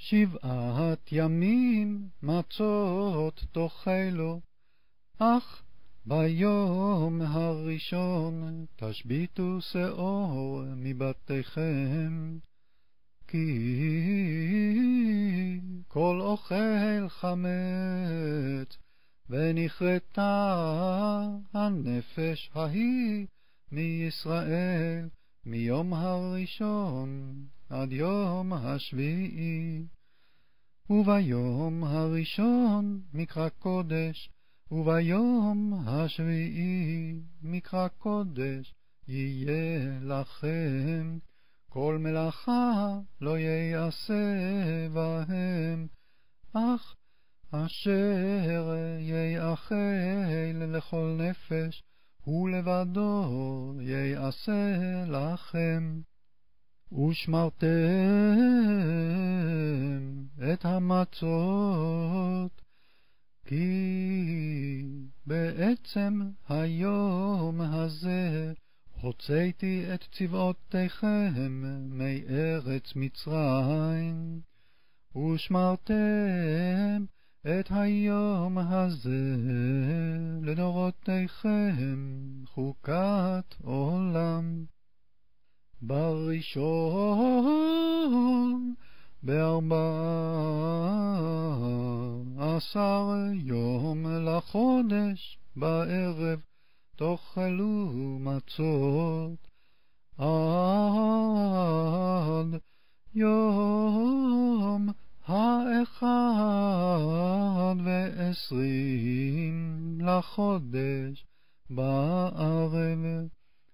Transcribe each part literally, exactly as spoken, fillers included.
שבעת ימים מצות תאכלו, אך ביום הראשון תשביתו שאור מבתיכם, כי כל אוכל חמץ, ונכרתה הנפש ההיא מישראל מיום הראשון עד יום השביעי. וביום הראשון מקרא קודש, וביום השביעי מקרא קודש יהיה לכם, כל מלאכה לא יעשה בהם, אך אשר יאכל לכל נפש הוא לבדו יעשה לכם. ושמרתם את המצות, כי בעצם היום הזה הוצאתי את צבאותיכם מארץ מצרים. ושמרתם את היום הזה לדורותיכם חוקת עולם. בראשון בארבע עשר יום לחודש בערב תאכלו מצות, עד יום האחד ועשרים לחודש בערב,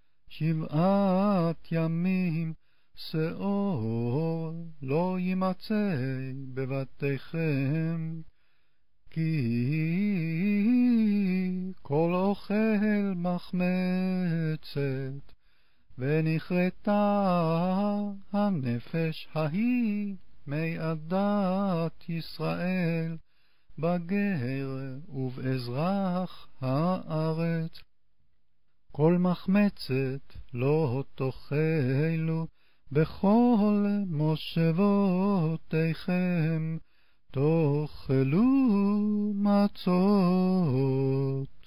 שבעת ימים שאור לא יימצא בבתיכם, כי כל אוכל מחמצת, ונכרתה הנפש ההיא מעדת ישראל בגר ובאזרח הארץ. כל מחמצת לא תאכלו, בכל מושבותיכם תאכלו מצות.